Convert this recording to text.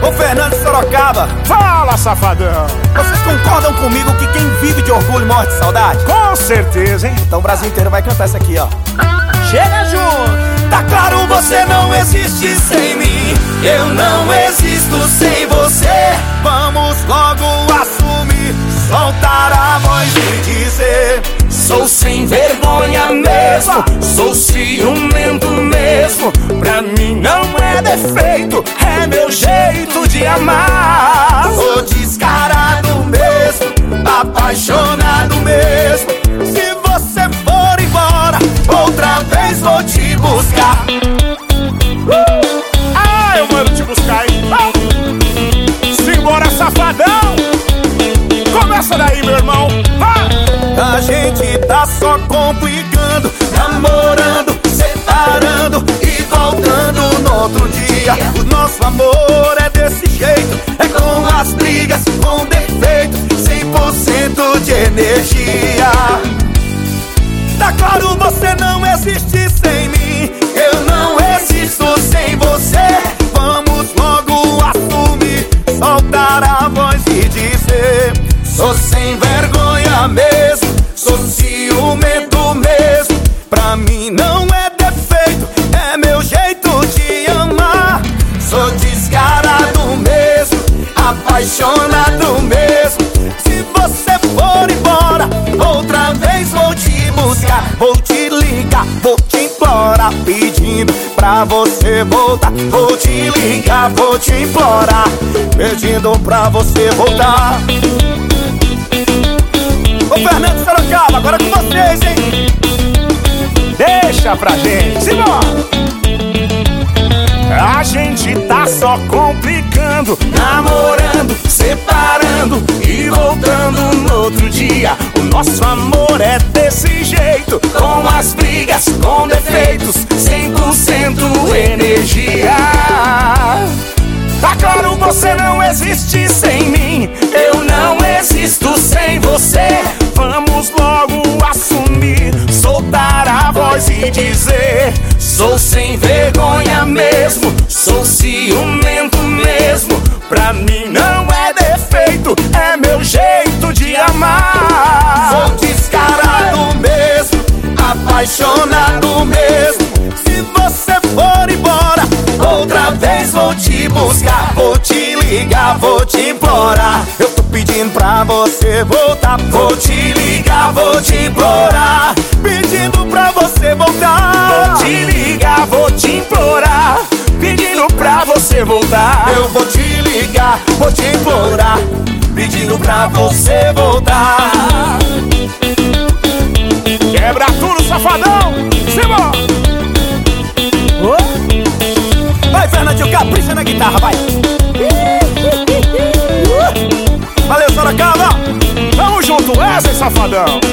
Ô Fernando de Sorocaba, Fala, safadão. vocês concordam comigo que quem vive de orgulho morre de saudade? Com certeza, hein? Então o Brasil inteiro vai cantar essa aqui, ó. Chega junto. Tá claro, você não existe sem mim, eu não existo sem você. Vamos logo assumir, soltar a voz e dizer: sou sem vergonha mesmo, sou ciumento mesmo. Pra mim não é defeito, é meu jeito de amar. sou descarado mesmo, apaixonado mesmo. Se você for embora, outra vez vou te buscar. Ah, eu mando te buscar, hein? Simbora, safadão. Começa daí, meu irmão. A gente tá só complicando, namorando, separando e voltando no outro dia. O nosso amor é desse jeito, é com as brigas, com defeito, 100% de energia. Tá claro, você não existe sem mim, eu não existo sem você. Vamos logo assumir, soltar a voz e dizer: sou sem vergonha mesmo, sou ciumento mesmo. Pra mim não é defeito, é meu jeito de amar. Sou descarado mesmo, apaixonado mesmo. Se você for embora, outra vez vou te buscar. Vou te ligar, vou te implorar, pedindo pra você voltar. Vou te ligar, vou te implorar, pedindo pra você voltar. Ô Fernando de Sorocaba, agora com vocês, hein? Deixa pra gente. Simbora. A gente tá só complicando, Namorando, separando e voltando no outro dia. O nosso amor é desse jeito, com as brigas, com defeitos, 100% energia. Tá claro, você não existe sem mim, Eu não existo sem você. vamos logo assumir, Soltar a voz e dizer: sou sem vergonha mesmo, sou ciumento mesmo. pra mim não é defeito, é meu jeito de amar. Sou descarado mesmo, apaixonado mesmo. Se você for embora, outra vez vou te buscar. Vou te ligar, vou te implorar. Eu tô pedindo pra você voltar. Vou te ligar, vou te implorar, pedindo pra você voltar. Vou te ligar, vou te implorar, pedindo pra você voltar. Eu vou te ligar, vou te implorar, pedindo pra você voltar. Quebra tudo, safadão. Simbora. Vai, Fernandinho, capricha na guitarra, vai. Valeu, Sorocaba. Tamo junto, Wesley, safadão.